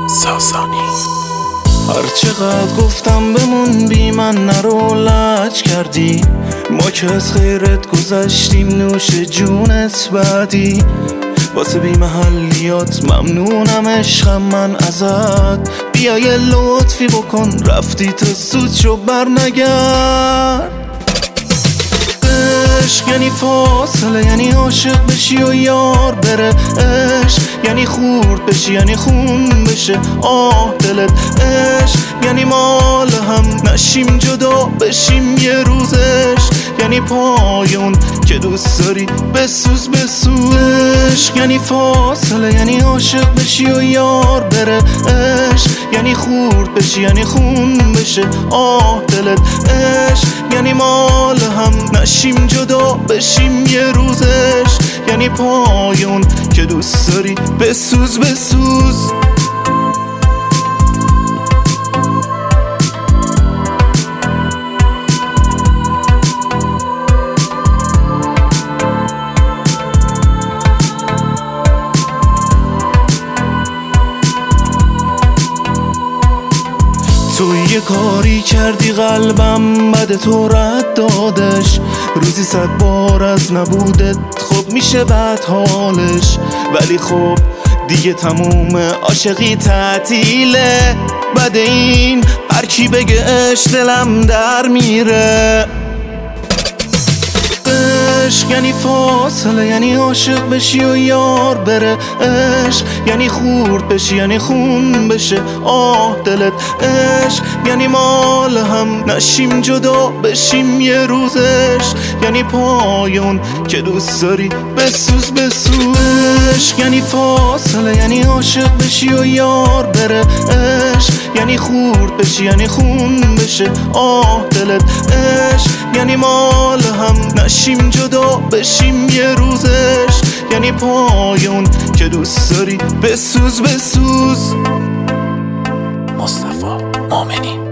ساسانی. هر چقدر گفتم بمون بی من نرو لج کردی، ما که از خیرت گذشتیم نوش جونت بعدی. واسه بی محلیات ممنونم عشقم من ازت، بیا یه لطفی بکن رفتی تو سود شو بر نگرد. عشق یعنی فاصله، یعنی عاشق بشی و یار بره. عشق یعنی خورد بشی، یعنی خون بشه آه دلت. عشق یعنی مال هم نشیم جدا بشیم یه روزش، یعنی پایون که دوست داری بسوز بسوز. عشق یعنی فاصله، یعنی عاشق بشی و یار بره. عشق یعنی خورد بشی، یعنی خون بشه آه دلت. عشق یعنی مال هم نشیم جدا بشیم یه روزش، یعنی پایون که دوست داری بسوز بسوز. تو یه کاری کردی قلبم بد تو رد دادش، روزی 100 بار از نبودت خب میشه بد حالش. ولی خب دیگه تموم عاشقی تعطیله، بعد این هر کی بگه اش دلم در میره. عشق یعنی فاصله، یعنی عاشق بشی و یار بره. عشق یعنی خورد بشی، یعنی خون بشه آه دلت. عشق یعنی مال هم نشیم جدا بشیم یه روزش، یعنی پایون که دوست داری بسوز بسوز. عشق یعنی فاصله، یعنی عاشق بشی و یار بره. عشق یعنی خورد بشی، یعنی خون بشه آه دلت. عشق یعنی مال هم نشیم جدا بشیم یه روزش، یعنی پایون که دوست داری بسوز بسوز. مصطفی مؤمنی.